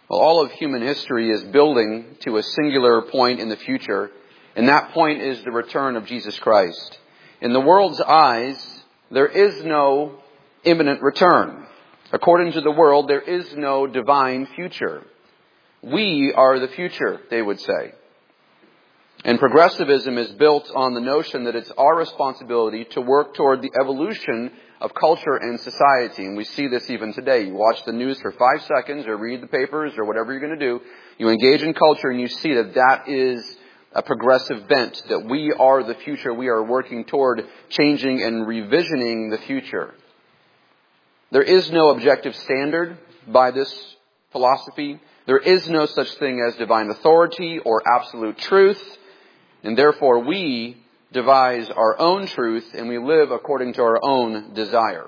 Well, all of human history is building to a singular point in the future, and that point is the return of Jesus Christ. In the world's eyes, there is no imminent return. According to the world, there is no divine future. We are the future, they would say. And progressivism is built on the notion that it's our responsibility to work toward the evolution of culture and society. And we see this even today. You watch the news for 5 seconds or read the papers or whatever you're going to do. You engage in culture and you see that that is a progressive bent, that we are the future. We are working toward changing and revisioning the future. There is no objective standard by this philosophy. There is no such thing as divine authority or absolute truth. And therefore we devise our own truth and we live according to our own desire.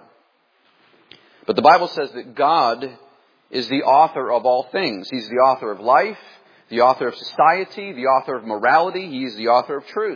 But the Bible says that God is the author of all things. He's the author of life, the author of society, the author of morality. He's the author of truth.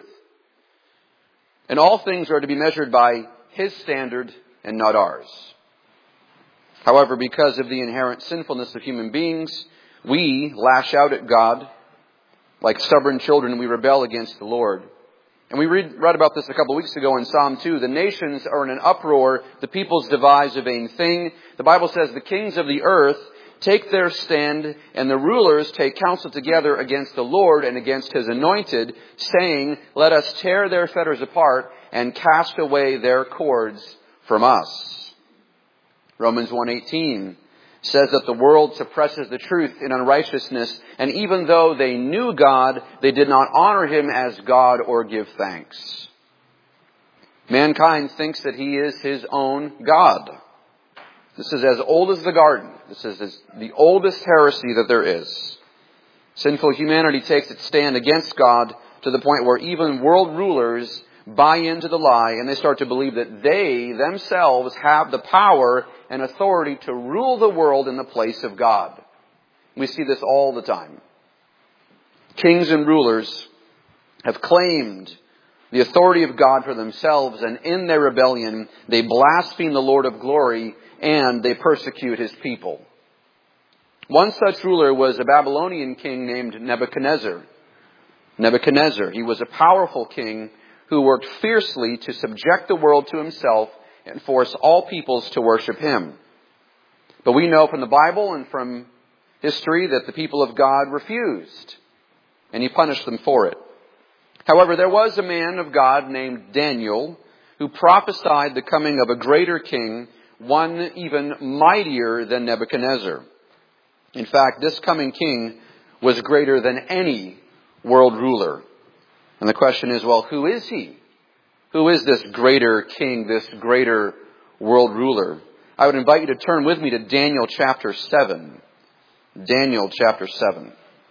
And all things are to be measured by His standard and not ours. However, because of the inherent sinfulness of human beings, we lash out at God. Like stubborn children, we rebel against the Lord. And we read about this a couple of weeks ago in Psalm 2. The nations are in an uproar. The peoples devise a vain thing. The Bible says the kings of the earth take their stand and the rulers take counsel together against the Lord and against His anointed, saying, let us tear their fetters apart and cast away their cords from us. Romans 1:18 says that the world suppresses the truth in unrighteousness, and even though they knew God, they did not honor Him as God or give thanks. Mankind thinks that he is his own God. This is as old as the garden. This is the oldest heresy that there is. Sinful humanity takes its stand against God to the point where even world rulers buy into the lie and they start to believe that they themselves have the power and authority to rule the world in the place of God. We see this all the time. Kings and rulers have claimed the authority of God for themselves, and in their rebellion, they blaspheme the Lord of glory and they persecute His people. One such ruler was a Babylonian king named Nebuchadnezzar. He was a powerful king who worked fiercely to subject the world to himself and force all peoples to worship him. But we know from the Bible and from history that the people of God refused, and He punished them for it. However, there was a man of God named Daniel who prophesied the coming of a greater king, one even mightier than Nebuchadnezzar. In fact, this coming king was greater than any world ruler. And the question is, well, who is he? Who is this greater king, this greater world ruler? I would invite you to turn with me to Daniel chapter 7. Daniel chapter 7.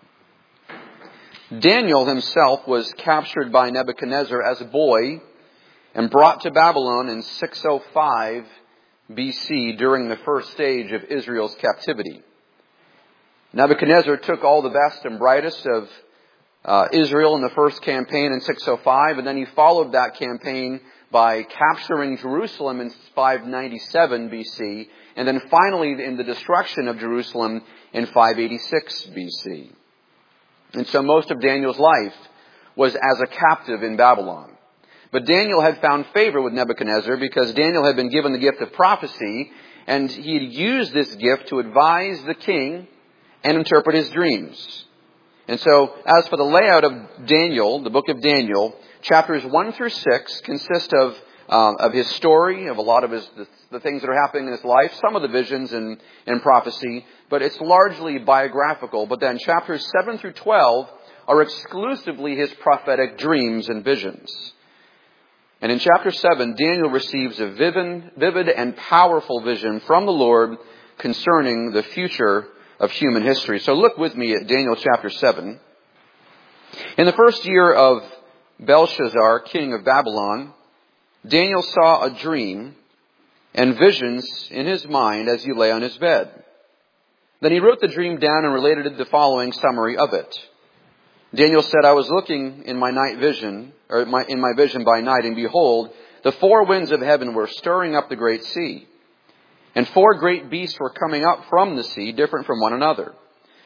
Daniel himself was captured by Nebuchadnezzar as a boy and brought to Babylon in 605 BC during the first stage of Israel's captivity. Nebuchadnezzar took all the best and brightest of Israel in the first campaign in 605, and then he followed that campaign by capturing Jerusalem in 597 BC, and then finally in the destruction of Jerusalem in 586 BC. And so most of Daniel's life was as a captive in Babylon. But Daniel had found favor with Nebuchadnezzar because Daniel had been given the gift of prophecy, and he had used this gift to advise the king and interpret his dreams. And so, as for the layout of Daniel, the book of Daniel, chapters 1 through 6 consist of his story, of a lot of the things that are happening in his life, some of the visions and prophecy, but it's largely biographical. But then chapters 7 through 12 are exclusively his prophetic dreams and visions. And in chapter 7, Daniel receives a vivid and powerful vision from the Lord concerning the future of human history. So look with me at Daniel chapter 7. In the first year of Belshazzar, king of Babylon, Daniel saw a dream and visions in his mind as he lay on his bed. Then he wrote the dream down and related the following summary of it. Daniel said, I was looking in my vision by night, and behold, the four winds of heaven were stirring up the great sea. And four great beasts were coming up from the sea, different from one another.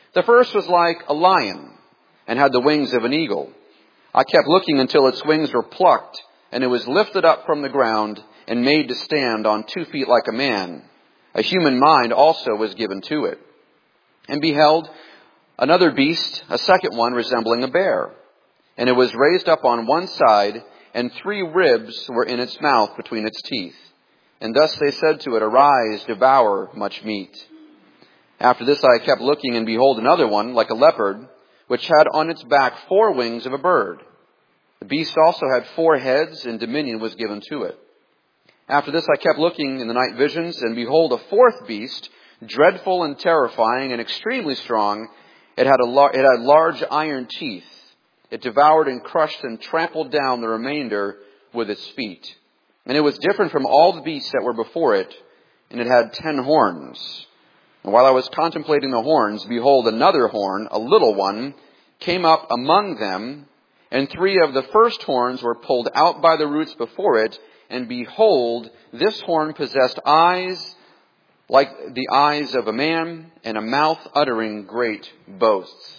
The first was like a lion and had the wings of an eagle. I kept looking until its wings were plucked, and it was lifted up from the ground and made to stand on 2 feet like a man. A human mind also was given to it. And beheld another beast, a second one resembling a bear. And it was raised up on one side, and 3 ribs were in its mouth between its teeth. And thus they said to it, Arise, devour much meat. After this I kept looking, and behold another one, like a leopard, which had on its back 4 wings of a bird. The beast also had 4 heads, and dominion was given to it. After this I kept looking in the night visions, and behold a 4th beast, dreadful and terrifying and extremely strong. It had large iron teeth. It devoured and crushed and trampled down the remainder with its feet. And it was different from all the beasts that were before it, and it had 10 horns. And while I was contemplating the horns, behold, another horn, a little one, came up among them, and 3 of the first horns were pulled out by the roots before it, and behold, this horn possessed eyes like the eyes of a man, and a mouth uttering great boasts.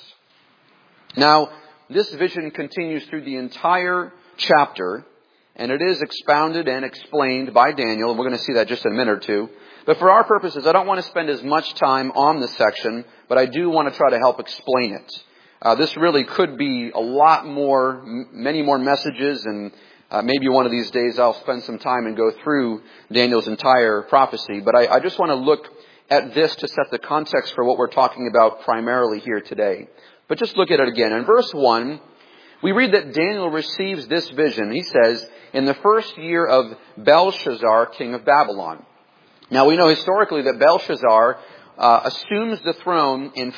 Now, this vision continues through the entire chapter, and it is expounded and explained by Daniel, and we're going to see that just in a minute or two. But for our purposes, I don't want to spend as much time on this section, but I do want to try to help explain it. This really could be a lot more, many more messages, and maybe one of these days I'll spend some time and go through Daniel's entire prophecy. But I just want to look at this to set the context for what we're talking about primarily here today. But just look at it again. In verse 1, we read that Daniel receives this vision. He says, in the first year of Belshazzar, king of Babylon. Now we know historically that Belshazzar assumes the throne in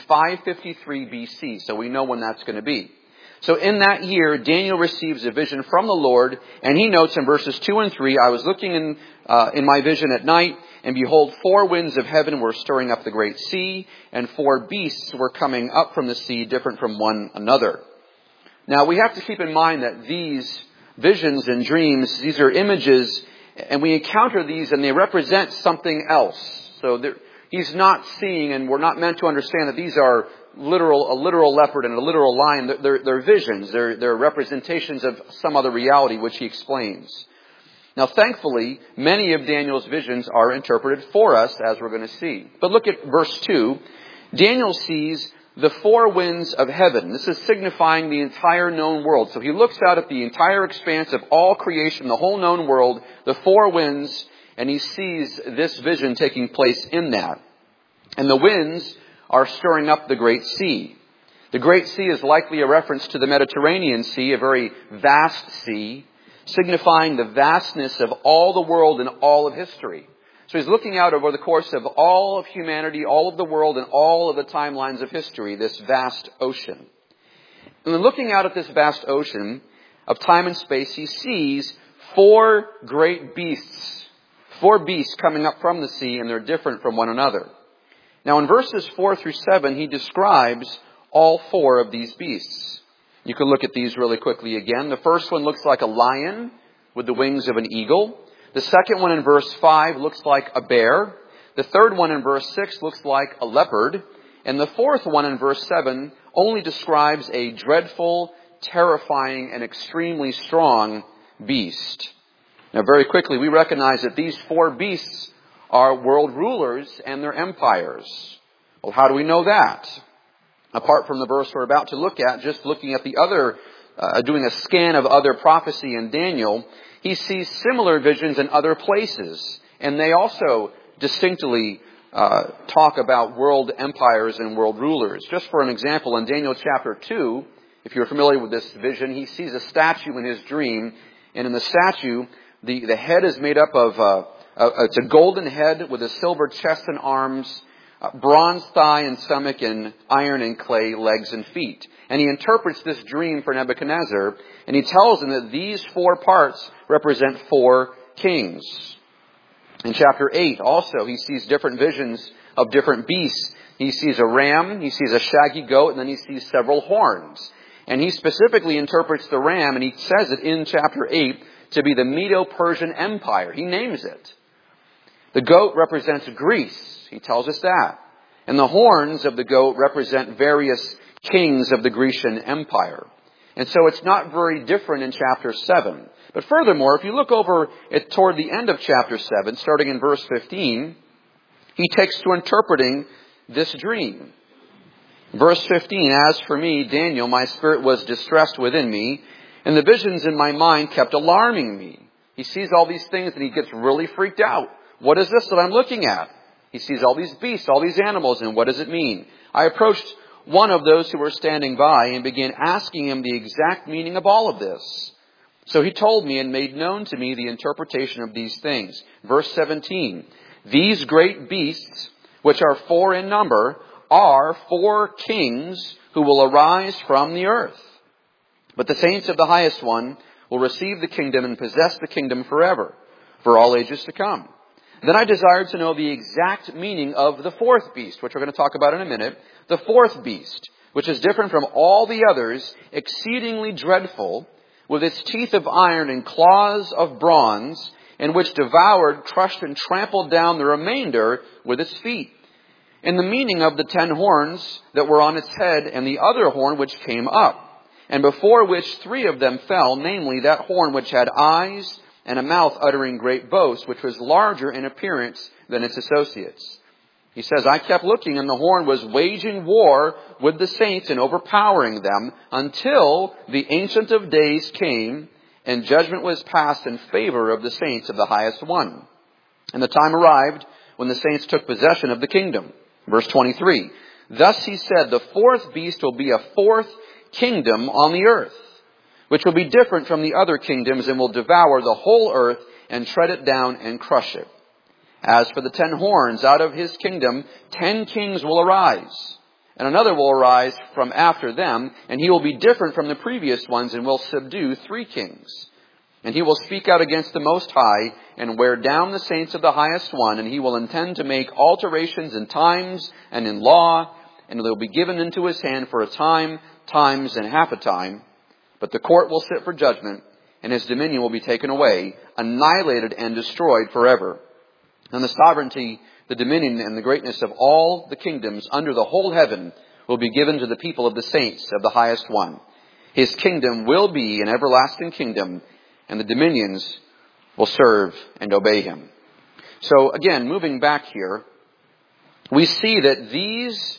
553 BC. So we know when that's going to be. So in that year, Daniel receives a vision from the Lord, and he notes in verses 2 and 3, I was looking in my vision at night, and behold, 4 winds of heaven were stirring up the great sea, and 4 beasts were coming up from the sea, different from one another. Now we have to keep in mind that these visions and dreams, these are images, and we encounter these and they represent something else. So he's not seeing, and we're not meant to understand that these are a literal leopard and a literal lion. They're visions. They're representations of some other reality, which he explains. Now, thankfully, many of Daniel's visions are interpreted for us, as we're going to see. But look at verse 2. Daniel sees the 4 winds of heaven. This is signifying the entire known world. So he looks out at the entire expanse of all creation, the whole known world, the 4 winds, and he sees this vision taking place in that. And the winds are stirring up the great sea. The great sea is likely a reference to the Mediterranean Sea, a very vast sea, signifying the vastness of all the world and all of history. So he's looking out over the course of all of humanity, all of the world, and all of the timelines of history, this vast ocean. And then looking out at this vast ocean of time and space, he sees 4 great beasts, 4 beasts coming up from the sea, and they're different from one another. Now in verses 4 through 7, he describes all 4 of these beasts. You can look at these really quickly again. The first one looks like a lion with the wings of an eagle. The second one in verse 5 looks like a bear. The third one in verse 6 looks like a leopard. And the fourth one in verse 7 only describes a dreadful, terrifying, and extremely strong beast. Now very quickly, we recognize that these 4 beasts are world rulers and their empires. Well, how do we know that? Apart from the verse we're about to look at, just looking at the other, doing a scan of other prophecy in Daniel, he sees similar visions in other places. And they also distinctly talk about world empires and world rulers. Just for an example, in Daniel chapter 2, if you're familiar with this vision, he sees a statue in his dream. And in the statue, the head is made up of, it's a golden head with a silver chest and arms, bronze thigh and stomach, and iron and clay legs and feet. And he interprets this dream for Nebuchadnezzar, and he tells him that these 4 parts represent 4 kings. In chapter 8 also, he sees different visions of different beasts. He sees a ram, he sees a shaggy goat, and then he sees several horns. And he specifically interprets the ram, and he says it in chapter 8 to be the Medo-Persian Empire. He names it. The goat represents Greece. He tells us that. And the horns of the goat represent various kings of the Grecian Empire. And so it's not very different in chapter 7. But furthermore, if you look over it toward the end of chapter 7, starting in verse 15, he takes to interpreting this dream. Verse 15, "As for me, Daniel, my spirit was distressed within me, and the visions in my mind kept alarming me." He sees all these things and he gets really freaked out. What is this that I'm looking at? He sees all these beasts, all these animals, and what does it mean? I approached one of those who were standing by and began asking him the exact meaning of all of this. So he told me and made known to me the interpretation of these things. Verse 17, "These great beasts, which are 4 in number, are 4 kings who will arise from the earth. But the saints of the highest one will receive the kingdom and possess the kingdom forever, for all ages to come." Then I desired to know the exact meaning of the 4th beast, which we're going to talk about in a minute. The 4th beast, which is different from all the others, exceedingly dreadful, with its teeth of iron and claws of bronze, and which devoured, crushed, and trampled down the remainder with its feet. And the meaning of the 10 horns that were on its head, and the other horn which came up, and before which 3 of them fell, namely that horn which had eyes and a mouth uttering great boasts, which was larger in appearance than its associates. He says, "I kept looking, and the horn was waging war with the saints and overpowering them until the Ancient of Days came, and judgment was passed in favor of the saints of the highest one. And the time arrived when the saints took possession of the kingdom." Verse 23, "Thus he said, the 4th beast will be a 4th kingdom on the earth, which will be different from the other kingdoms and will devour the whole earth and tread it down and crush it. As for the 10 horns, out of his kingdom 10 kings will arise, and another will arise from after them, and he will be different from the previous ones and will subdue 3 kings. And he will speak out against the Most High and wear down the saints of the highest one, and he will intend to make alterations in times and in law, and they will be given into his hand for a time, times, and half a time. But the court will sit for judgment, and his dominion will be taken away, annihilated and destroyed forever. And the sovereignty, the dominion, and the greatness of all the kingdoms under the whole heaven will be given to the people of the saints of the highest one. His kingdom will be an everlasting kingdom, and the dominions will serve and obey him." So again, moving back here, we see that these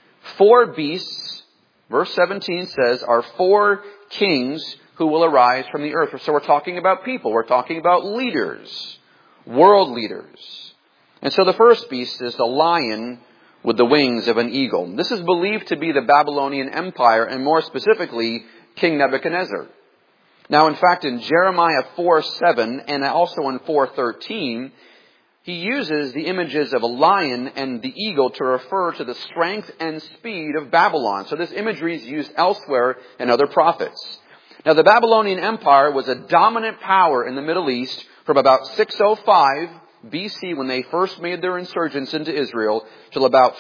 4 beasts, verse 17 says, are 4 kings who will arise from the earth. So we're talking about people. We're talking about leaders, world leaders. And so the first beast is the lion with the wings of an eagle. This is believed to be the Babylonian Empire, and more specifically, King Nebuchadnezzar. Now, in fact, in Jeremiah 4:7 and also in 4:13, he uses the images of a lion and the eagle to refer to the strength and speed of Babylon. So this imagery is used elsewhere in other prophets. Now, the Babylonian Empire was a dominant power in the Middle East from about 605 BC, when they first made their insurgence into Israel, till about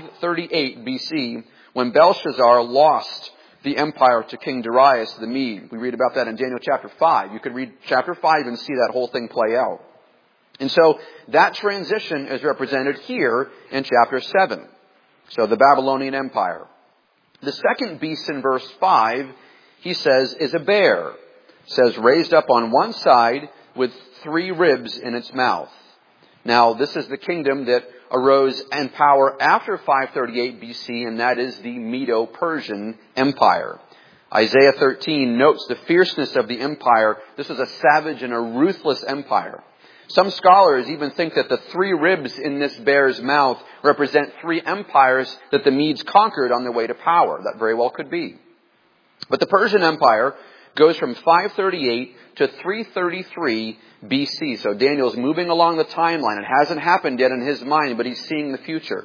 538 BC, when Belshazzar lost the empire to King Darius the Mede. We read about that in Daniel chapter 5. You could read chapter 5 and see that whole thing play out. And so that transition is represented here in chapter 7. So the Babylonian Empire. The second beast in verse 5, he says, is a bear. It says, raised up on one side with 3 ribs in its mouth. Now, this is the kingdom that arose in power after 538 BC, and that is the Medo-Persian Empire. Isaiah 13 notes the fierceness of the empire. This is a savage and a ruthless empire. Some scholars even think that the 3 ribs in this bear's mouth represent 3 empires that the Medes conquered on their way to power. That very well could be. But the Persian Empire goes from 538 to 333 BC. So Daniel's moving along the timeline. It hasn't happened yet in his mind, but he's seeing the future.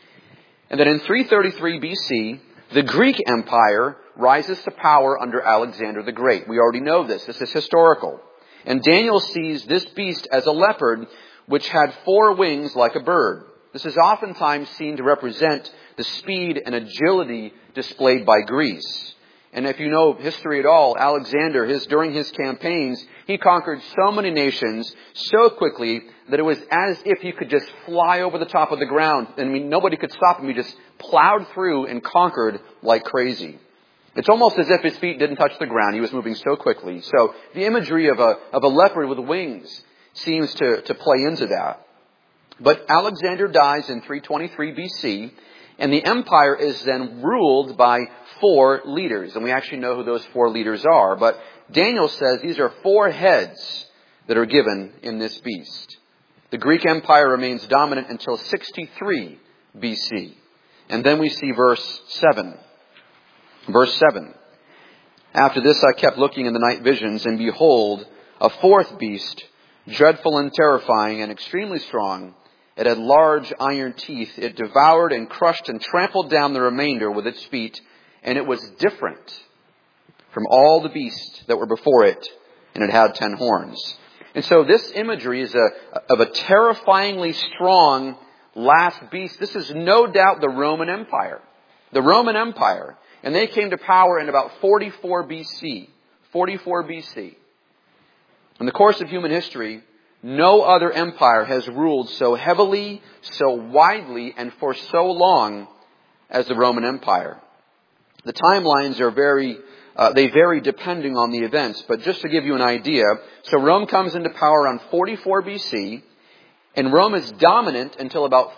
And then in 333 BC, the Greek Empire rises to power under Alexander the Great. We already know this. This is historical. And Daniel sees this beast as a leopard, which had 4 wings like a bird. This is oftentimes seen to represent the speed and agility displayed by Greece. And if you know history at all, Alexander, during his campaigns, he conquered so many nations so quickly that it was as if he could just fly over the top of the ground. I mean, nobody could stop him. He just plowed through and conquered like crazy. It's almost as if his feet didn't touch the ground. He was moving so quickly. So the imagery of a leopard with wings seems to play into that. But Alexander dies in 323 BC, and the empire is then ruled by 4 leaders. And we actually know who those 4 leaders are. But Daniel says these are 4 heads that are given in this beast. The Greek Empire remains dominant until 63 BC. And then we see verse 7. Verse 7. After this I kept looking in the night visions, and behold, a 4th beast, dreadful and terrifying and extremely strong. It had large iron teeth. It devoured and crushed and trampled down the remainder with its feet. And it was different from all the beasts that were before it. And it had 10 horns. And so this imagery is of a terrifyingly strong last beast. This is no doubt the Roman Empire. The Roman Empire. And they came to power in about 44 BC. 44 BC. In the course of human history, no other empire has ruled so heavily, so widely, and for so long as the Roman Empire. The timelines are they vary depending on the events. But just to give you an idea, so Rome comes into power around 44 BC, and Rome is dominant until about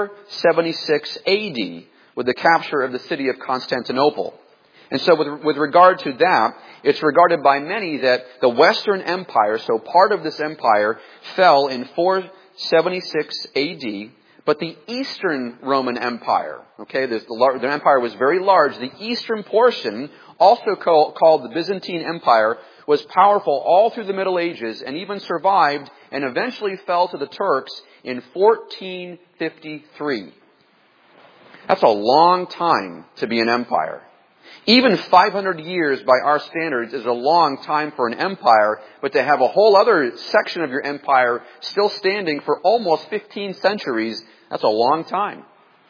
476 AD, with the capture of the city of Constantinople. And so with regard to that, it's regarded by many that the Western Empire, so part of this empire, fell in 476 AD, but the Eastern Roman Empire, the empire was very large. The eastern portion, also called the Byzantine Empire, was powerful all through the Middle Ages and even survived and eventually fell to the Turks in 1453. That's a long time to be an empire. Even 500 years by our standards is a long time for an empire, but to have a whole other section of your empire still standing for almost 15 centuries, that's a long time.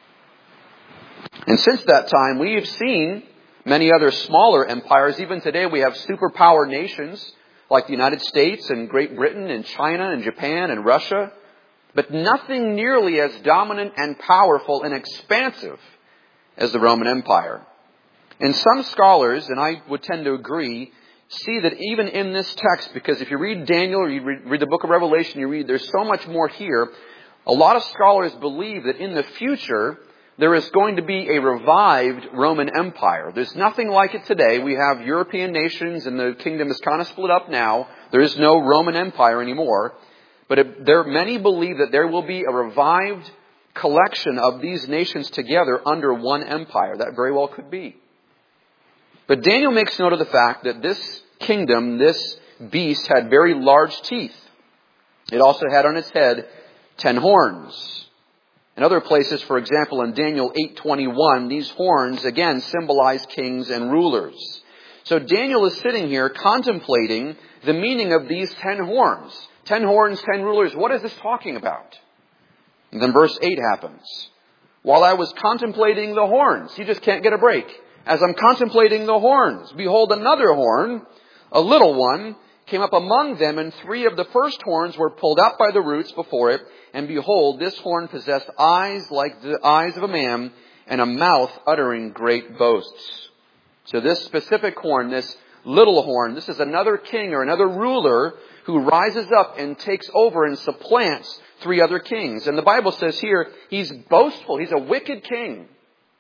And since that time, we have seen many other smaller empires. Even today, we have superpower nations like the United States and Great Britain and China and Japan and Russia, but nothing nearly as dominant and powerful and expansive as the Roman Empire. And some scholars, and I would tend to agree, see that even in this text, because if you read Daniel or you read the book of Revelation, there's so much more here. A lot of scholars believe that in the future, there is going to be a revived Roman Empire. There's nothing like it today. We have European nations and the kingdom is kind of split up now. There is no Roman Empire anymore. But many believe that there will be a revived collection of these nations together under one empire. That very well could be. But Daniel makes note of the fact that this kingdom, this beast, had very large teeth. It also had on its head 10 horns. In other places, for example, in Daniel 8:21, these horns again symbolize kings and rulers. So Daniel is sitting here contemplating the meaning of these 10 horns. 10 horns, 10 rulers. What is this talking about? And then verse 8 happens. While I was contemplating the horns, you just can't get a break. As I'm contemplating the horns, behold, another horn, a little one, came up among them, and 3 of the first horns were pulled out by the roots before it. And behold, this horn possessed eyes like the eyes of a man, and a mouth uttering great boasts. So this specific horn, this little horn, this is another king or another ruler who rises up and takes over and supplants 3 other kings. And the Bible says here, he's boastful. He's a wicked king.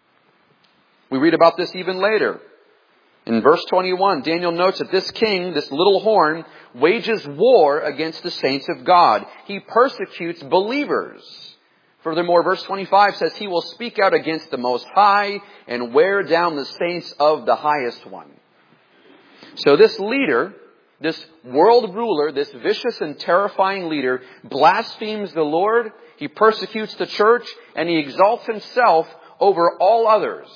We read about this even later. In verse 21, Daniel notes that this king, this little horn, wages war against the saints of God. He persecutes believers. Furthermore, verse 25 says he will speak out against the Most High and wear down the saints of the Highest One. So this leader, this world ruler, this vicious and terrifying leader, blasphemes the Lord, he persecutes the church, and he exalts himself over all others.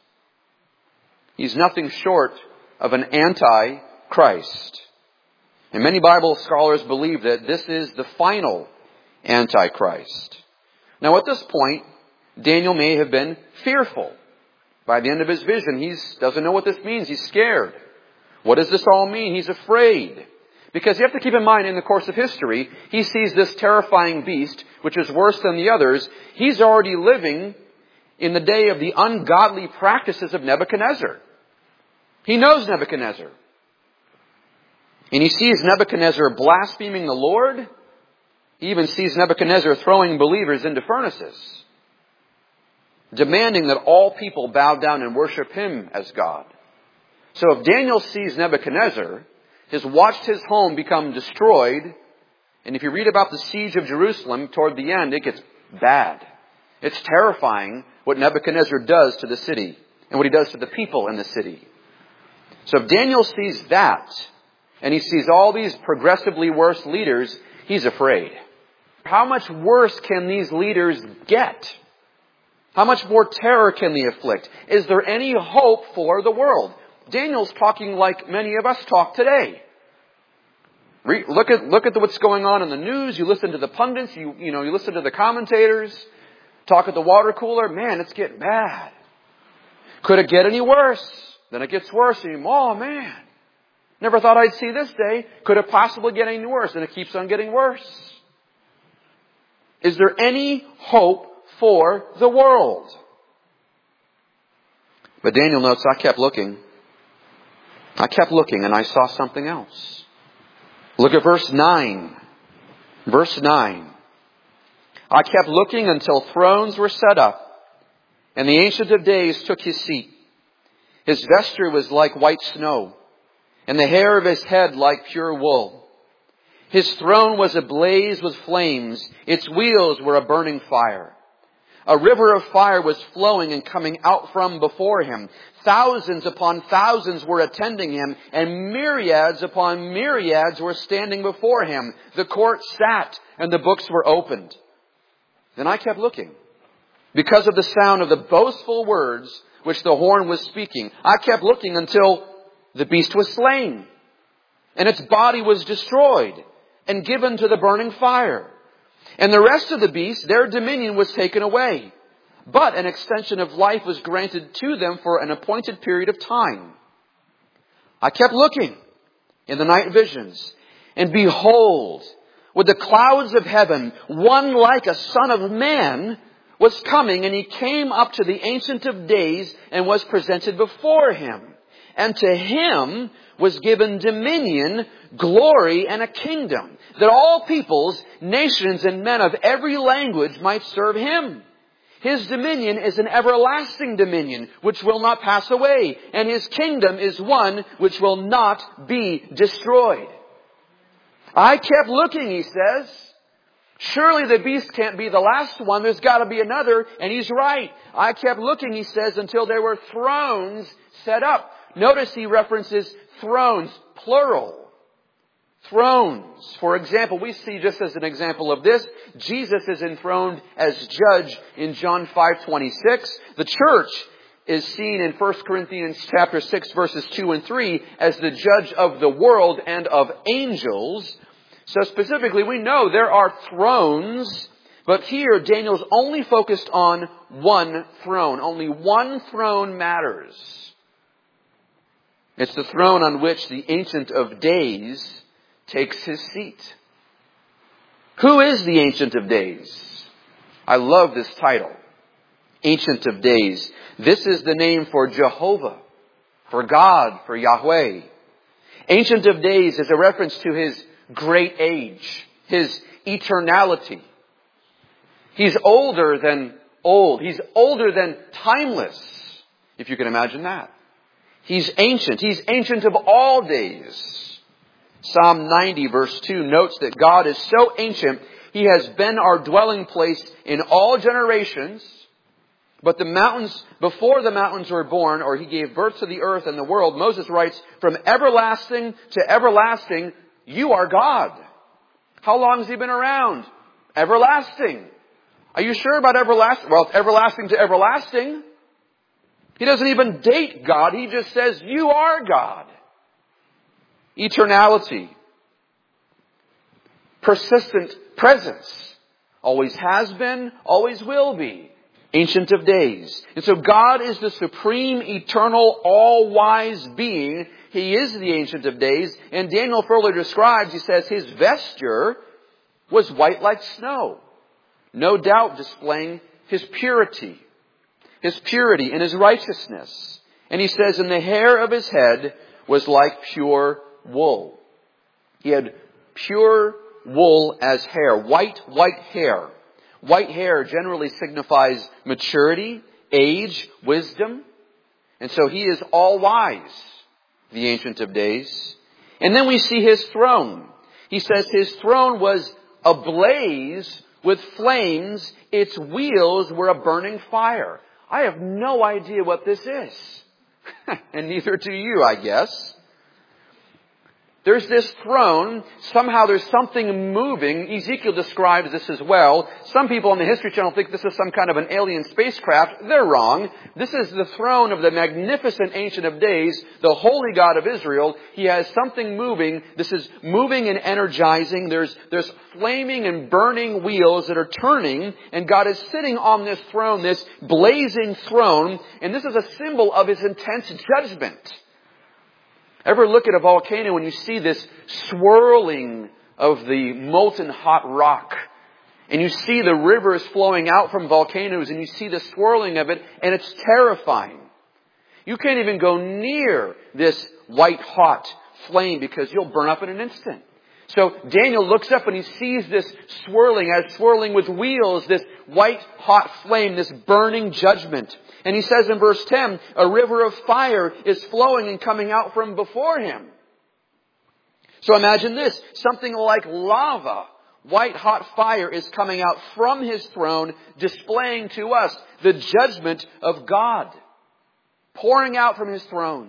He's nothing short of an anti-Christ. And many Bible scholars believe that this is the final anti-Christ. Now at this point, Daniel may have been fearful. By the end of his vision, he doesn't know what this means. He's scared. What does this all mean? He's afraid. Because you have to keep in mind, in the course of history, he sees this terrifying beast, which is worse than the others. He's already living in the day of the ungodly practices of Nebuchadnezzar. He knows Nebuchadnezzar. And he sees Nebuchadnezzar blaspheming the Lord. He even sees Nebuchadnezzar throwing believers into furnaces, demanding that all people bow down and worship him as God. So if Daniel sees Nebuchadnezzar, has watched his home become destroyed, and if you read about the siege of Jerusalem toward the end, it gets bad. It's terrifying what Nebuchadnezzar does to the city and what he does to the people in the city. So if Daniel sees that, and he sees all these progressively worse leaders, he's afraid. How much worse can these leaders get? How much more terror can they afflict? Is there any hope for the world? Daniel's talking like many of us talk today. Look at what's going on in the news. You listen to the pundits. You listen to the commentators. Talk at the water cooler. Man, it's getting bad. Could it get any worse? Then it gets worse. And oh man, never thought I'd see this day. Could it possibly get any worse? And it keeps on getting worse. Is there any hope for the world? But Daniel notes, I kept looking and I saw something else. Look at verse 9. Verse 9. I kept looking until thrones were set up, and the Ancient of Days took his seat. His vesture was like white snow, and the hair of his head like pure wool. His throne was ablaze with flames. Its wheels were a burning fire. A river of fire was flowing and coming out from before him. Thousands upon thousands were attending him, and myriads upon myriads were standing before him. The court sat, and the books were opened. Then I kept looking, because of the sound of the boastful words which the horn was speaking. I kept looking until the beast was slain, and its body was destroyed and given to the burning fire. And the rest of the beasts, their dominion was taken away. But an extension of life was granted to them for an appointed period of time. I kept looking in the night visions, and behold, with the clouds of heaven, one like a son of man was coming, and he came up to the Ancient of Days and was presented before him. And to him was given dominion, glory, and a kingdom, that all peoples, nations, and men of every language might serve him. His dominion is an everlasting dominion, which will not pass away, and his kingdom is one which will not be destroyed. I kept looking, he says. Surely the beast can't be the last one. There's got to be another, and he's right. I kept looking, he says, until there were thrones set up. Notice he references thrones, plural. Thrones. For example, we see just as an example of this, Jesus is enthroned as judge in John 5:26. The church is seen in 1 Corinthians chapter 6 verses 2 and 3 as the judge of the world and of angels. So specifically, we know there are thrones, but here Daniel's only focused on one throne. Only one throne matters. It's the throne on which the Ancient of Days takes his seat. Who is the Ancient of Days? I love this title. Ancient of Days. This is the name for Jehovah, for God, for Yahweh. Ancient of Days is a reference to his great age, his eternality. He's older than old. He's older than timeless, if you can imagine that. He's ancient. He's ancient of all days. Psalm 90 verse 2 notes that God is so ancient, he has been our dwelling place in all generations. But the mountains, before the mountains were born, or he gave birth to the earth and the world, Moses writes, from everlasting to everlasting, you are God. How long has he been around? Everlasting. Are you sure about everlasting? Well, it's everlasting to everlasting. He doesn't even date God. He just says, you are God. Eternality. Persistent presence. Always has been, always will be. Ancient of Days. And so God is the supreme, eternal, all-wise being. He is the Ancient of Days. And Daniel further describes, he says, his vesture was white like snow. No doubt displaying his purity and his righteousness. And he says, and the hair of his head was like pure wool. He had pure wool as hair, white hair. White hair generally signifies maturity, age, wisdom. And so he is all wise, the Ancient of Days. And then we see his throne. He says his throne was ablaze with flames. Its wheels were a burning fire. I have no idea what this is. And neither do you, I guess. There's this throne. Somehow there's something moving. Ezekiel describes this as well. Some people on the History Channel think this is some kind of an alien spacecraft. They're wrong. This is the throne of the magnificent Ancient of Days, the holy God of Israel. He has something moving. This is moving and energizing. There's flaming and burning wheels that are turning. And God is sitting on this throne, this blazing throne. And this is a symbol of his intense judgment. Ever look at a volcano and you see this swirling of the molten hot rock? And you see the rivers flowing out from volcanoes and you see the swirling of it, and it's terrifying. You can't even go near this white hot flame because you'll burn up in an instant. So Daniel looks up and he sees this swirling with wheels, this white hot flame, this burning judgment. And he says in verse 10, a river of fire is flowing and coming out from before him. So imagine this, something like lava. White hot fire is coming out from his throne, displaying to us the judgment of God, pouring out from his throne.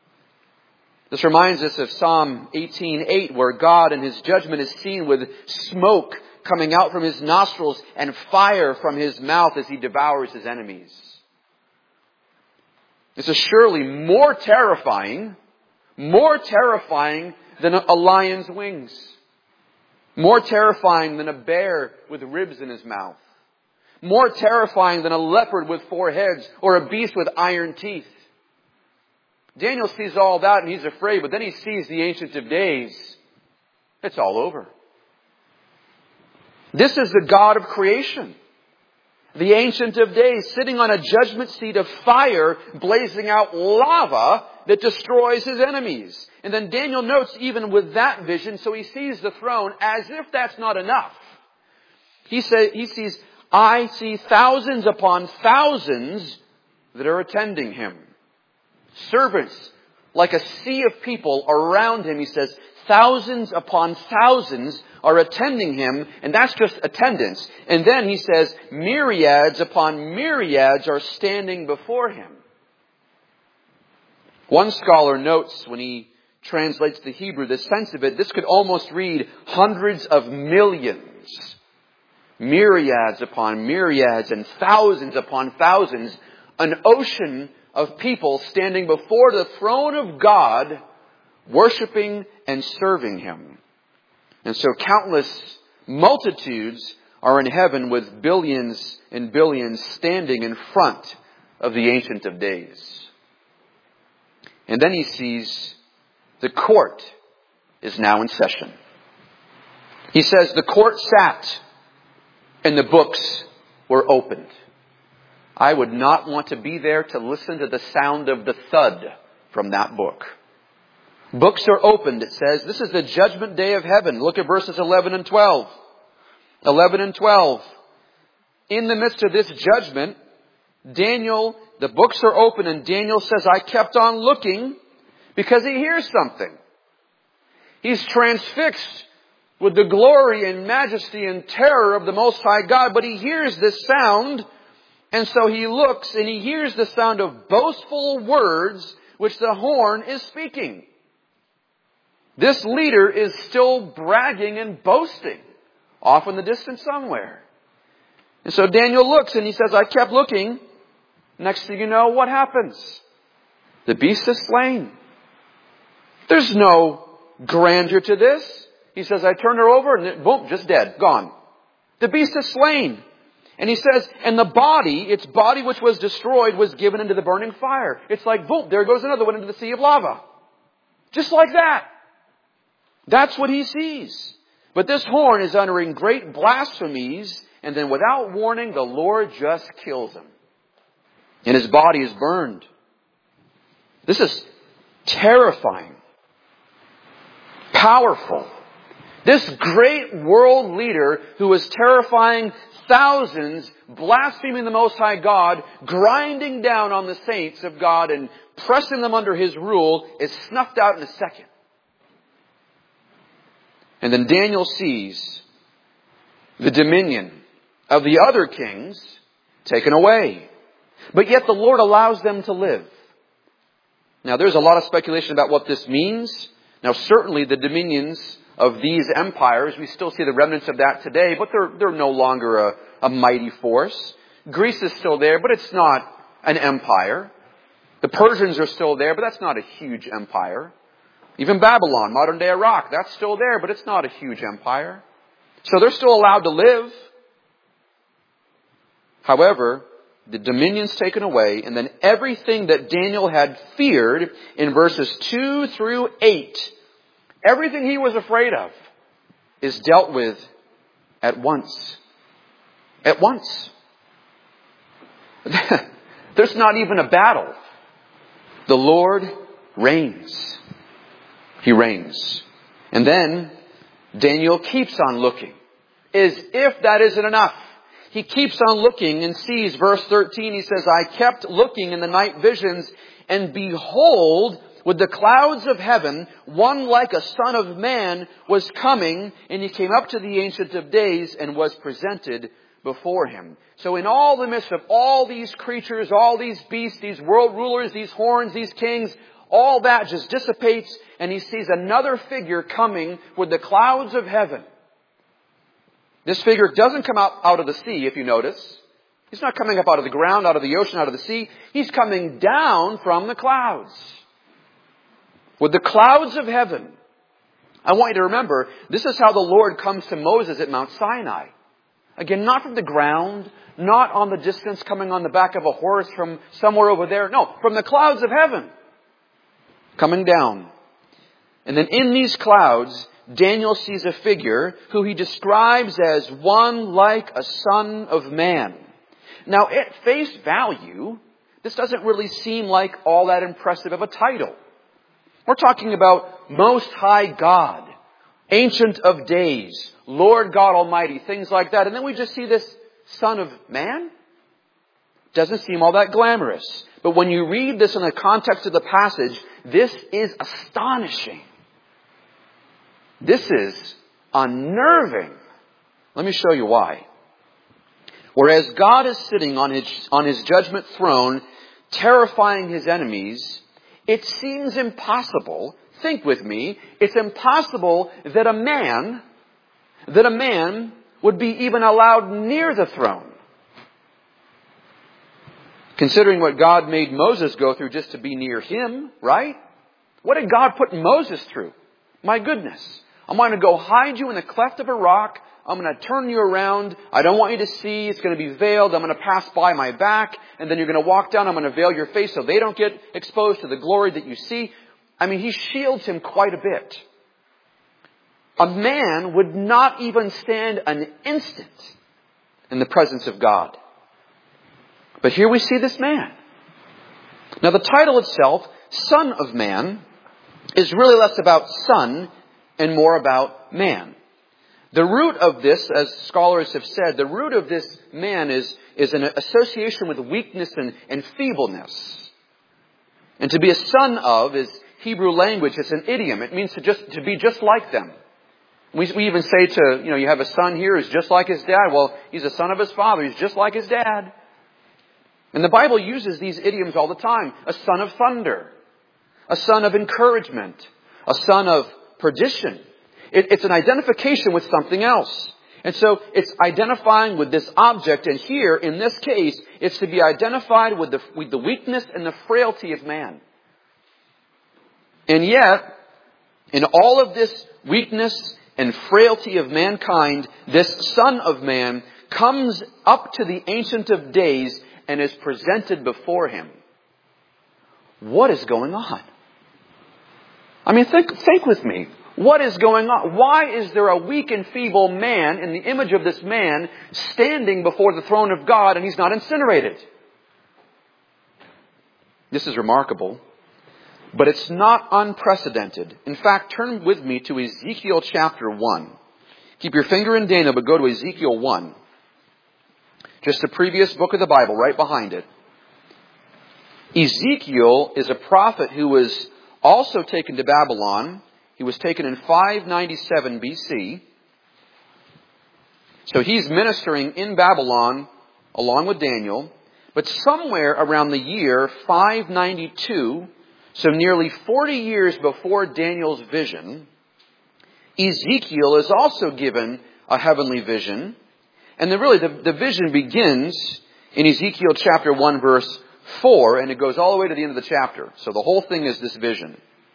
This reminds us of Psalm 18:8, where God in his judgment is seen with smoke coming out from his nostrils and fire from his mouth as he devours his enemies. This is surely more terrifying than a lion's wings. More terrifying than a bear with ribs in his mouth. More terrifying than a leopard with 4 heads or a beast with iron teeth. Daniel sees all that and he's afraid, but then he sees the Ancient of Days. It's all over. This is the God of creation. The Ancient of Days, sitting on a judgment seat of fire, blazing out lava that destroys his enemies. And then Daniel notes, even with that vision, so he sees the throne as if that's not enough. He sees, I see thousands upon thousands that are attending him. Servants, like a sea of people around him. He says, thousands upon thousands are attending him, and that's just attendance. And then he says, myriads upon myriads are standing before him. One scholar notes, when he translates the Hebrew, the sense of it, this could almost read hundreds of millions. Myriads upon myriads and thousands upon thousands. An ocean of people standing before the throne of God, worshiping and serving him. And so countless multitudes are in heaven with billions and billions standing in front of the Ancient of Days. And then he sees the court is now in session. He says the court sat and the books were opened. I would not want to be there to listen to the sound of the thud from that book. Books are opened, it says. This is the judgment day of heaven. Look at verses 11 and 12. 11 and 12. In the midst of this judgment, Daniel, the books are open, and Daniel says, I kept on looking because he hears something. He's transfixed with the glory and majesty and terror of the Most High God, but he hears this sound. And so he looks and he hears the sound of boastful words which the horn is speaking. This leader is still bragging and boasting off in the distance somewhere. And so Daniel looks and he says, I kept looking. Next thing you know, what happens? The beast is slain. There's no grandeur to this. He says, I turned her over and boom, just dead, gone. The beast is slain. And he says, and the body, its body which was destroyed, was given into the burning fire. It's like, boom, there goes another one into the sea of lava. Just like that. That's what he sees. But this horn is uttering great blasphemies, and then without warning, the Lord just kills him. And his body is burned. This is terrifying. Powerful. This great world leader who was terrifying thousands, blaspheming the Most High God, grinding down on the saints of God and pressing them under his rule, is snuffed out in a second. And then Daniel sees the dominion of the other kings taken away. But yet the Lord allows them to live. Now there's a lot of speculation about what this means. Now certainly the dominions of these empires, we still see the remnants of that today, but they're no longer a mighty force. Greece is still there, but it's not an empire. The Persians are still there, but that's not a huge empire. Even Babylon, modern day Iraq, that's still there, but it's not a huge empire. So they're still allowed to live. However, the dominion's taken away, and then everything that Daniel had feared in verses 2 through 8, everything he was afraid of, is dealt with at once. At once. There's not even a battle. The Lord reigns. He reigns. And then Daniel keeps on looking. As if that isn't enough. He keeps on looking and sees, verse 13, he says, I kept looking in the night visions, and behold, with the clouds of heaven, one like a son of man was coming, and he came up to the Ancient of Days and was presented before him. So in all the midst of all these creatures, all these beasts, these world rulers, these horns, these kings, all that just dissipates, and he sees another figure coming with the clouds of heaven. This figure doesn't come out of the sea, if you notice. He's not coming up out of the ground, out of the ocean, out of the sea. He's coming down from the clouds. With the clouds of heaven. I want you to remember, this is how the Lord comes to Moses at Mount Sinai. Again, not from the ground, not on the distance coming on the back of a horse from somewhere over there. No, from the clouds of heaven. Coming down. And then in these clouds, Daniel sees a figure who he describes as one like a son of man. Now, at face value, this doesn't really seem like all that impressive of a title. We're talking about Most High God, Ancient of Days, Lord God Almighty, things like that. And then we just see this Son of Man. Doesn't seem all that glamorous. But when you read this in the context of the passage, this is astonishing. This is unnerving. Let me show you why. Whereas God is sitting on his judgment throne, terrifying his enemies, it seems impossible, think with me, it's impossible that a man would be even allowed near the throne. Considering what God made Moses go through just to be near him, right? What did God put Moses through? My goodness. I'm going to go hide you in the cleft of a rock. I'm going to turn you around. I don't want you to see. It's going to be veiled. I'm going to pass by my back. And then you're going to walk down. I'm going to veil your face so they don't get exposed to the glory that you see. I mean, he shields him quite a bit. A man would not even stand an instant in the presence of God. But here we see this man. Now the title itself, Son of Man, is really less about son and more about man. The root of this, as scholars have said, the root of this man is an association with weakness and feebleness. And to be a son of is Hebrew language. It's an idiom. It means to be just like them. We even say you have a son here who's just like his dad. Well, he's a son of his father. He's just like his dad. And the Bible uses these idioms all the time. A son of thunder. A son of encouragement. A son of perdition. It's an identification with something else. And so it's identifying with this object. And here, in this case, it's to be identified with the weakness and the frailty of man. And yet, in all of this weakness and frailty of mankind, this Son of Man comes up to the Ancient of Days and is presented before him. What is going on? I mean, think with me. What is going on? Why is there a weak and feeble man in the image of this man standing before the throne of God and he's not incinerated? This is remarkable, but it's not unprecedented. In fact, turn with me to Ezekiel chapter 1. Keep your finger in Daniel, but go to Ezekiel 1. Just the previous book of the Bible, right behind it. Ezekiel is a prophet who was also taken to Babylon. He was taken in 597 BC. So he's ministering in Babylon along with Daniel. But somewhere around the year 592, so nearly 40 years before Daniel's vision, Ezekiel is also given a heavenly vision. And the vision begins in Ezekiel chapter 1 verse 4, and it goes all the way to the end of the chapter. So the whole thing is this vision.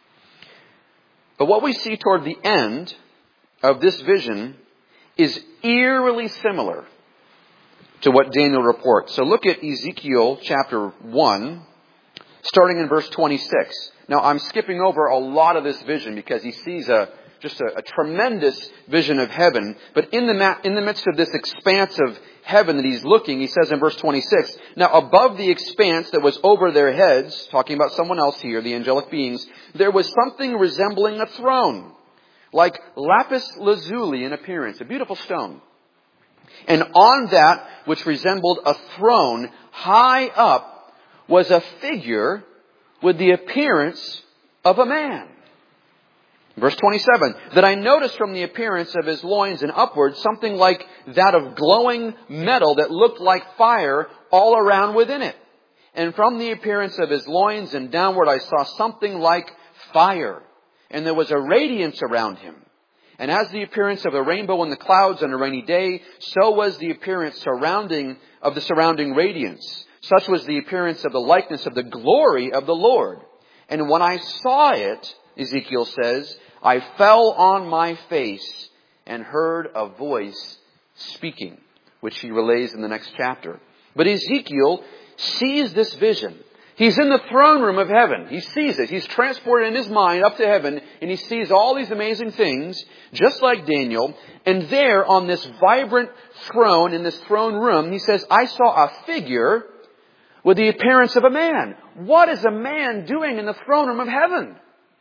But what we see toward the end of this vision is eerily similar to what Daniel reports. So look at Ezekiel chapter 1, starting in verse 26. Now I'm skipping over a lot of this vision because he sees just a tremendous vision of heaven. But in the midst of this expanse of heaven that he's looking, he says in verse 26, now above the expanse that was over their heads, talking about someone else here, the angelic beings, there was something resembling a throne, like lapis lazuli in appearance, a beautiful stone. And on that which resembled a throne, high up, was a figure with the appearance of a man. Verse 27, that I noticed from the appearance of his loins and upwards something like that of glowing metal that looked like fire all around within it. And from the appearance of his loins and downward I saw something like fire. And there was a radiance around him. And as the appearance of a rainbow in the clouds on a rainy day, so was the appearance of the surrounding radiance. Such was the appearance of the likeness of the glory of the Lord. And when I saw it, Ezekiel says, I fell on my face and heard a voice speaking, which he relays in the next chapter. But Ezekiel sees this vision. He's in the throne room of heaven. He sees it. He's transported in his mind up to heaven, and he sees all these amazing things, just like Daniel. And there on this vibrant throne, in this throne room, he says, I saw a figure with the appearance of a man. What is a man doing in the throne room of heaven?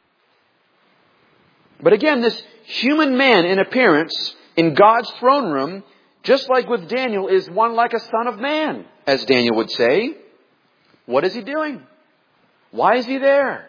But again, this human man in appearance in God's throne room, just like with Daniel, is one like a son of man, as Daniel would say. What is he doing? Why is he there?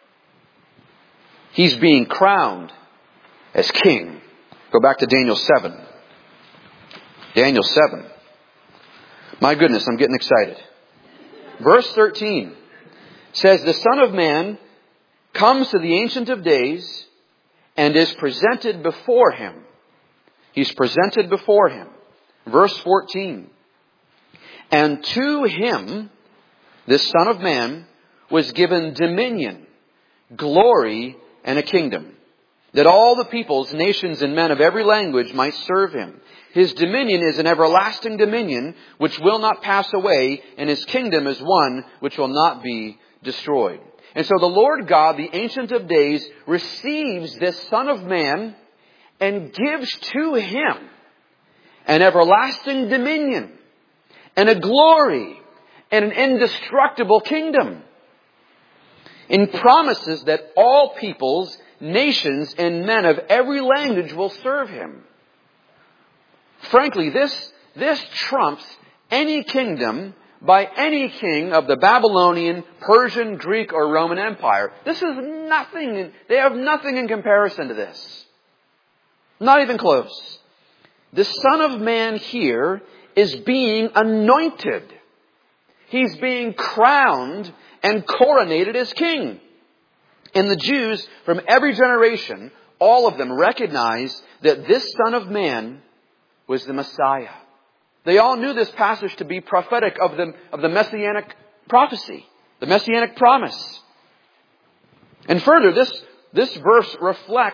He's being crowned as king. Go back to Daniel 7. Daniel 7. My goodness, I'm getting excited. Verse 13 says, the Son of Man comes to the Ancient of Days and is presented before him. He's presented before him. Verse 14. And to him, this Son of Man, was given dominion, glory, and a kingdom, that all the peoples, nations, and men of every language might serve him. His dominion is an everlasting dominion which will not pass away, and his kingdom is one which will not be destroyed. And so the Lord God, the Ancient of Days, receives this Son of Man and gives to him an everlasting dominion and a glory and an indestructible kingdom, and promises that all peoples, nations, and men of every language will serve him. Frankly, this trumps any kingdom by any king of the Babylonian, Persian, Greek, or Roman Empire. This is nothing. They have nothing in comparison to this. Not even close. The Son of Man here is being anointed. He's being crowned and coronated as king. And the Jews from every generation, all of them recognized that this Son of Man was the Messiah. They all knew this passage to be prophetic of the Messianic prophecy, the Messianic promise. And further, this verse reflects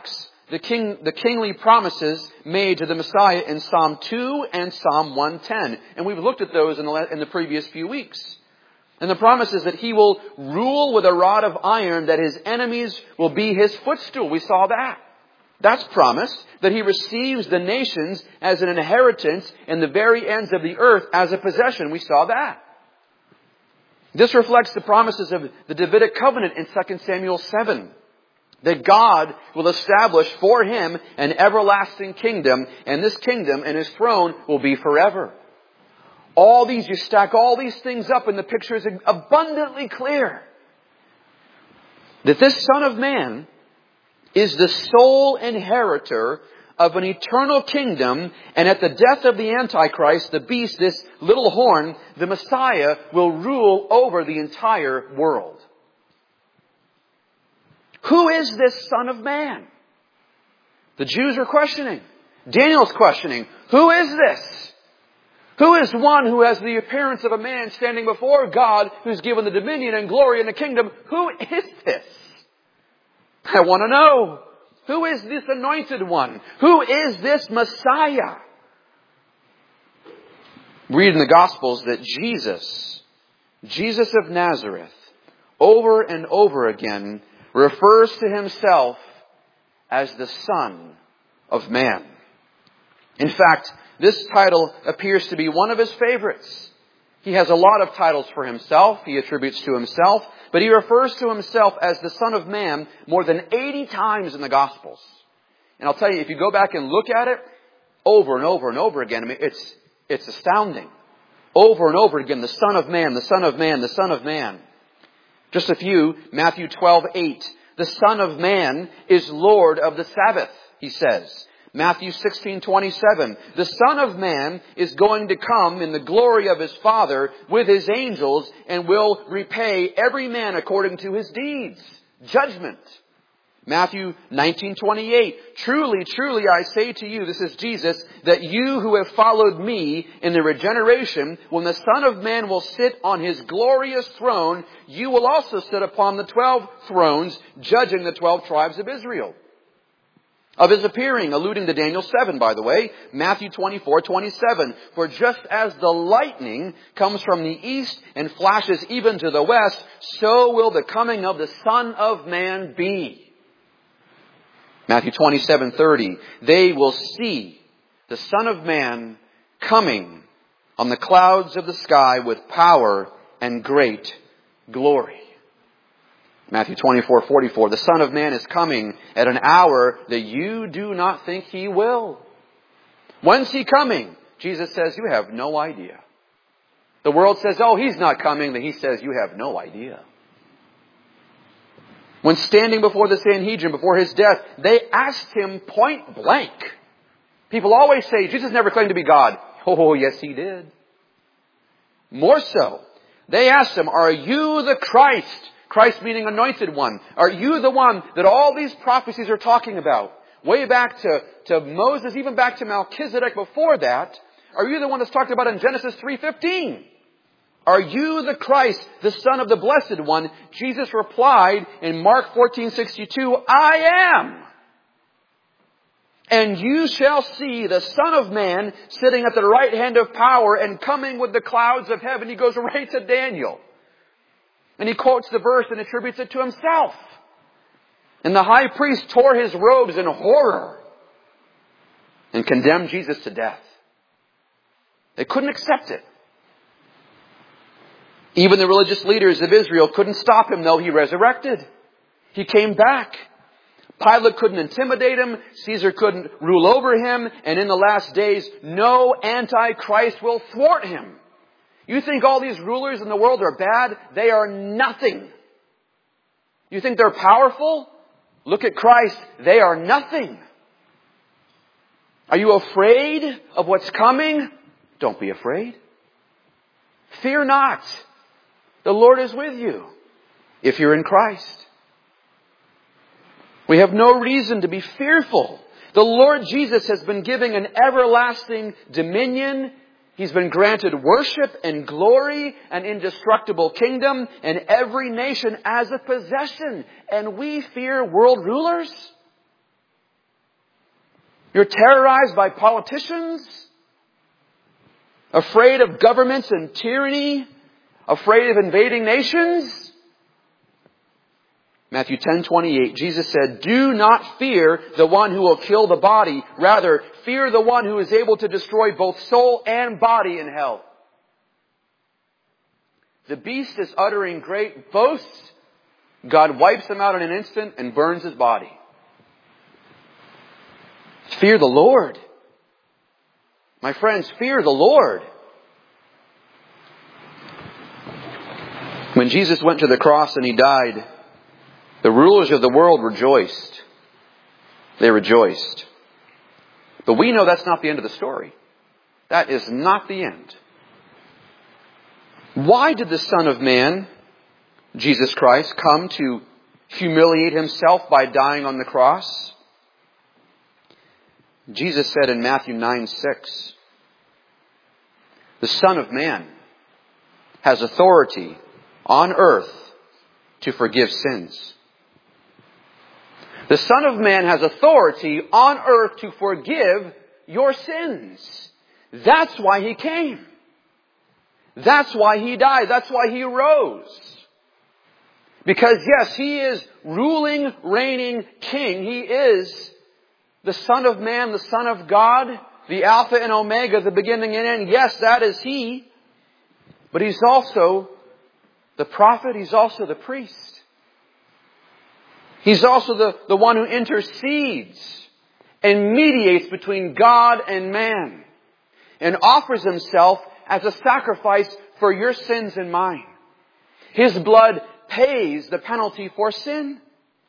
the kingly promises made to the Messiah in Psalm 2 and Psalm 110. And we've looked at those in the previous few weeks. And the promise is that He will rule with a rod of iron, that His enemies will be His footstool. We saw that. That's promised, that He receives the nations as an inheritance and the very ends of the earth as a possession. We saw that. This reflects the promises of the Davidic covenant in 2 Samuel 7. That God will establish for Him an everlasting kingdom, and this kingdom and His throne will be forever. You stack all these things up, and the picture is abundantly clear. That this Son of Man is the sole inheritor of an eternal kingdom, and at the death of the Antichrist, the beast, this little horn, the Messiah will rule over the entire world. Who is this Son of Man? The Jews are questioning. Daniel's questioning. Who is this? Who is one who has the appearance of a man standing before God, who's given the dominion and glory and the kingdom? Who is this? I want to know. Who is this anointed one? Who is this Messiah? We read in the Gospels that Jesus of Nazareth, over and over again, refers to Himself as the Son of Man. In fact, this title appears to be one of His favorites. He has a lot of titles for Himself, He attributes to Himself, but He refers to Himself as the Son of Man more than 80 times in the Gospels. And I'll tell you, if you go back and look at it over and over and over again, it's astounding. Over and over again, the Son of Man, the Son of Man, the Son of Man. Just a few, Matthew 12:8. The Son of Man is Lord of the Sabbath, He says. Matthew 16:27. The Son of Man is going to come in the glory of His Father with His angels and will repay every man according to his deeds. Judgment. Matthew 19:28. Truly, truly, I say to you, this is Jesus, that you who have followed me in the regeneration, when the Son of Man will sit on His glorious throne, you will also sit upon the 12 thrones, judging the 12 tribes of Israel. Of His appearing, alluding to Daniel 7, by the way, Matthew 24:27. For just as the lightning comes from the east and flashes even to the west, so will the coming of the Son of Man be. Matthew 27:30. They will see the Son of Man coming on the clouds of the sky with power and great glory. Matthew 24:44. The Son of Man is coming at an hour that you do not think He will. When's He coming? Jesus says, you have no idea. The world says, oh, He's not coming. Then He says, you have no idea. When standing before the Sanhedrin, before His death, they asked Him point blank. People always say, Jesus never claimed to be God. Oh, yes, He did. More so, they asked Him, are you the Christ? Christ meaning anointed one. Are you the one that all these prophecies are talking about? Way back to Moses, even back to Melchizedek before that. Are you the one that's talked about in Genesis 3:15? Are you the Christ, the Son of the Blessed One? Jesus replied in Mark 14:62, I am. And you shall see the Son of Man sitting at the right hand of power and coming with the clouds of heaven. He goes right to Daniel. And he quotes the verse and attributes it to himself. And the high priest tore his robes in horror and condemned Jesus to death. They couldn't accept it. Even the religious leaders of Israel couldn't stop Him, though He resurrected. He came back. Pilate couldn't intimidate Him. Caesar couldn't rule over Him. And in the last days, no Antichrist will thwart Him. You think all these rulers in the world are bad? They are nothing. You think they're powerful? Look at Christ. They are nothing. Are you afraid of what's coming? Don't be afraid. Fear not. The Lord is with you if you're in Christ. We have no reason to be fearful. The Lord Jesus has been given an everlasting dominion. He's been granted worship and glory, an indestructible kingdom, and every nation as a possession. And we fear world rulers? You're terrorized by politicians, afraid of governments and tyranny, afraid of invading nations. Matthew 10:28, Jesus said, "Do not fear the one who will kill the body. Rather, fear the one who is able to destroy both soul and body in hell." The beast is uttering great boasts. God wipes him out in an instant and burns his body. Fear the Lord. My friends, fear the Lord. When Jesus went to the cross and He died, the rulers of the world rejoiced. They rejoiced. But we know that's not the end of the story. That is not the end. Why did the Son of Man, Jesus Christ, come to humiliate Himself by dying on the cross? Jesus said in Matthew 9:6, "The Son of Man has authority on earth to forgive sins." The Son of Man has authority on earth to forgive your sins. That's why He came. That's why He died. That's why He rose. Because yes, He is ruling, reigning King. He is the Son of Man, the Son of God, the Alpha and Omega, the beginning and end. Yes, that is He. But He's also the prophet. He's also the priest. He's also the one who intercedes and mediates between God and man and offers Himself as a sacrifice for your sins and mine. His blood pays the penalty for sin.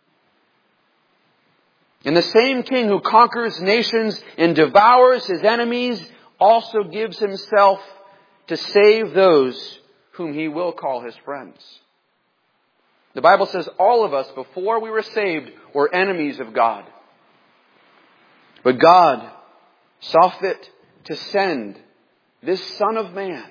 And the same King who conquers nations and devours His enemies also gives Himself to save those whom He will call His friends. The Bible says all of us, before we were saved, were enemies of God. But God saw fit to send this Son of Man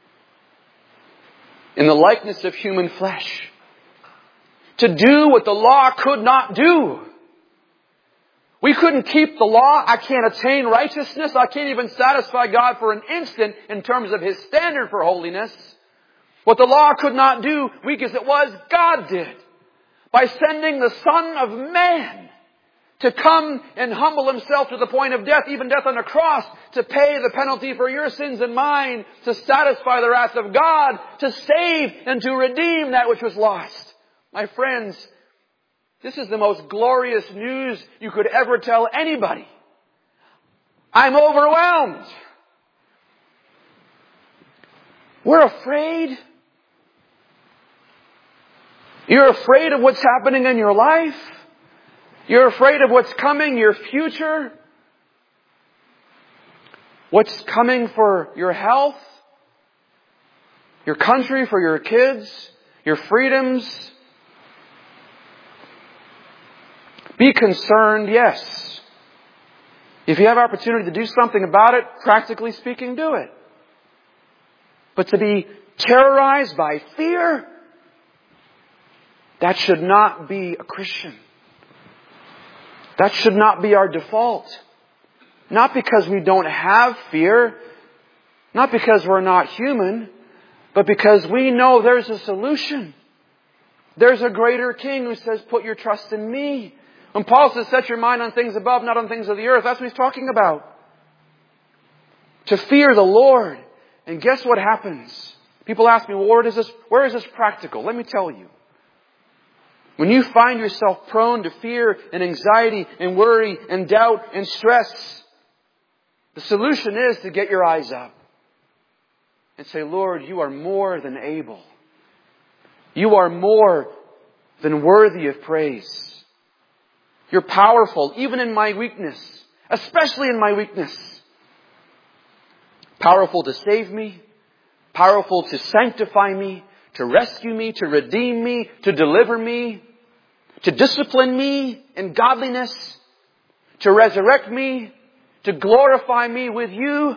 in the likeness of human flesh to do what the law could not do. We couldn't keep the law. I can't attain righteousness. I can't even satisfy God for an instant in terms of His standard for holiness. What the law could not do, weak as it was, God did. By sending the Son of Man to come and humble Himself to the point of death, even death on a cross, to pay the penalty for your sins and mine, to satisfy the wrath of God, to save and to redeem that which was lost. My friends, this is the most glorious news you could ever tell anybody. I'm overwhelmed. We're afraid. You're afraid of what's happening in your life. You're afraid of what's coming, your future. What's coming for your health, your country, for your kids, your freedoms. Be concerned, yes. If you have opportunity to do something about it, practically speaking, do it. But to be terrorized by fear, that should not be a Christian. That should not be our default. Not because we don't have fear, not because we're not human, but because we know there's a solution. There's a greater King who says, put your trust in me. When Paul says, set your mind on things above, not on things of the earth, that's what he's talking about. To fear the Lord. And guess what happens? People ask me, well, where is this practical? Let me tell you. When you find yourself prone to fear and anxiety and worry and doubt and stress, the solution is to get your eyes up and say, Lord, you are more than able. You are more than worthy of praise. You're powerful, even in my weakness, especially in my weakness. Powerful to save me, powerful to sanctify me, to rescue me, to redeem me, to deliver me, to discipline me in godliness, to resurrect me, to glorify me with you.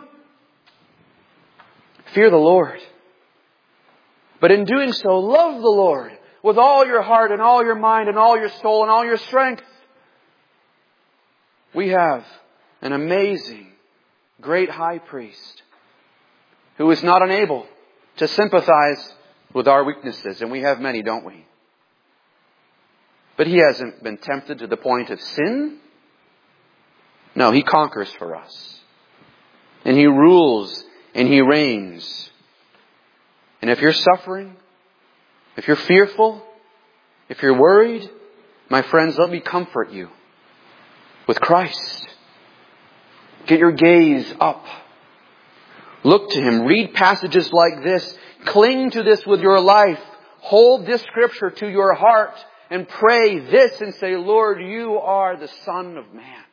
Fear the Lord. But in doing so, love the Lord with all your heart and all your mind and all your soul and all your strength. We have an amazing, great high priest who is not unable to sympathize with our weaknesses. And we have many, don't we? But He hasn't been tempted to the point of sin. No, He conquers for us. And He rules and He reigns. And if you're suffering, if you're fearful, if you're worried, my friends, let me comfort you with Christ. Get your gaze up. Look to Him. Read passages like this. Cling to this with your life. Hold this scripture to your heart and pray this and say, Lord, You are the Son of Man.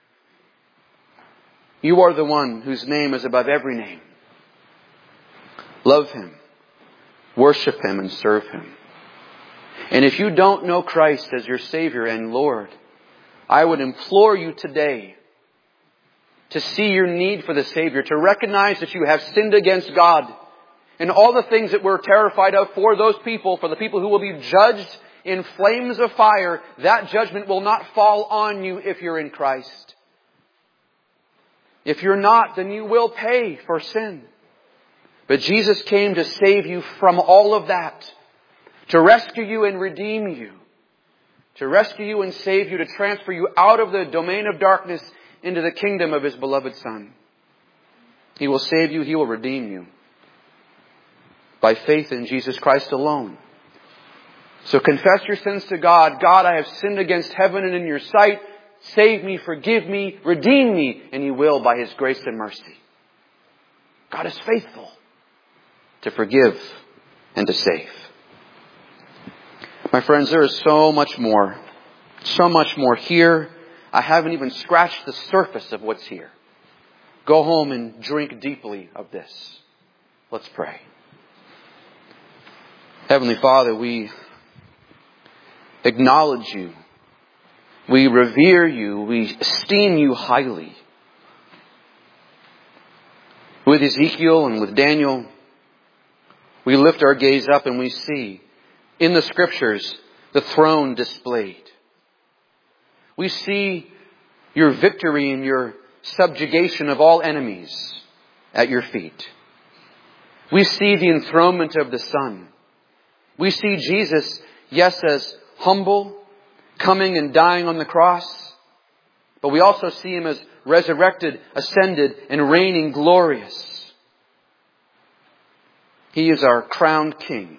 You are the one whose name is above every name. Love Him. Worship Him and serve Him. And if you don't know Christ as your Savior and Lord, I would implore you today to see your need for the Savior, to recognize that you have sinned against God. And all the things that we're terrified of for those people, for the people who will be judged in flames of fire, that judgment will not fall on you if you're in Christ. If you're not, then you will pay for sin. But Jesus came to save you from all of that, to rescue you and redeem you, to rescue you and save you, to transfer you out of the domain of darkness into the kingdom of His beloved Son. He will save you. He will redeem you by faith in Jesus Christ alone. So confess your sins to God. God, I have sinned against heaven and in Your sight. Save me, forgive me, redeem me. And He will by His grace and mercy. God is faithful to forgive and to save. My friends, there is so much more here. I haven't even scratched the surface of what's here. Go home and drink deeply of this. Let's pray. Heavenly Father, we acknowledge You. We revere You. We esteem You highly. With Ezekiel and with Daniel, we lift our gaze up and we see in the Scriptures the throne displayed. We see Your victory and Your subjugation of all enemies at Your feet. We see the enthronement of the Son. We see Jesus, yes, as humble, coming and dying on the cross. But we also see Him as resurrected, ascended, and reigning glorious. He is our crowned King.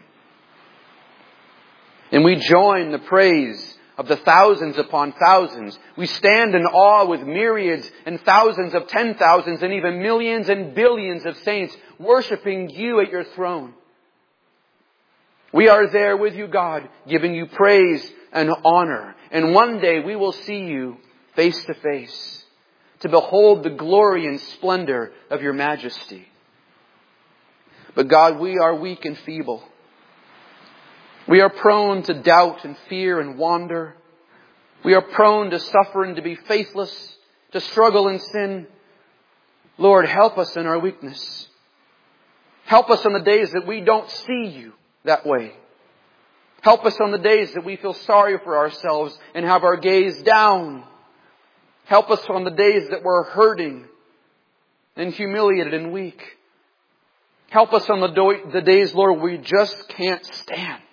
And we join the praise of the thousands upon thousands. We stand in awe with myriads and thousands of 10,000s and even millions and billions of saints worshiping You at Your throne. We are there with You, God, giving You praise and honor. And one day we will see You face to face to behold the glory and splendor of Your majesty. But God, we are weak and feeble. We are prone to doubt and fear and wander. We are prone to suffer and to be faithless, to struggle in sin. Lord, help us in our weakness. Help us on the days that we don't see You that way. Help us on the days that we feel sorry for ourselves and have our gaze down. Help us on the days that we're hurting and humiliated and weak. Help us on the days, Lord, we just can't stand.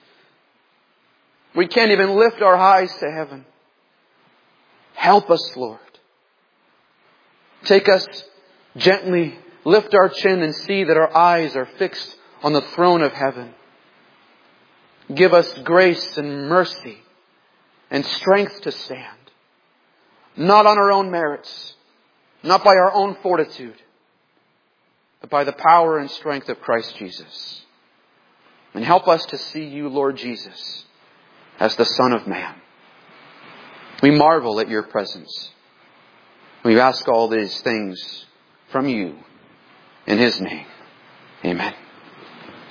We can't even lift our eyes to heaven. Help us, Lord. Take us gently, lift our chin and see that our eyes are fixed on the throne of heaven. Give us grace and mercy and strength to stand. Not on our own merits, not by our own fortitude, but by the power and strength of Christ Jesus. And help us to see You, Lord Jesus, as the Son of Man. We marvel at Your presence. We ask all these things from You in His name. Amen.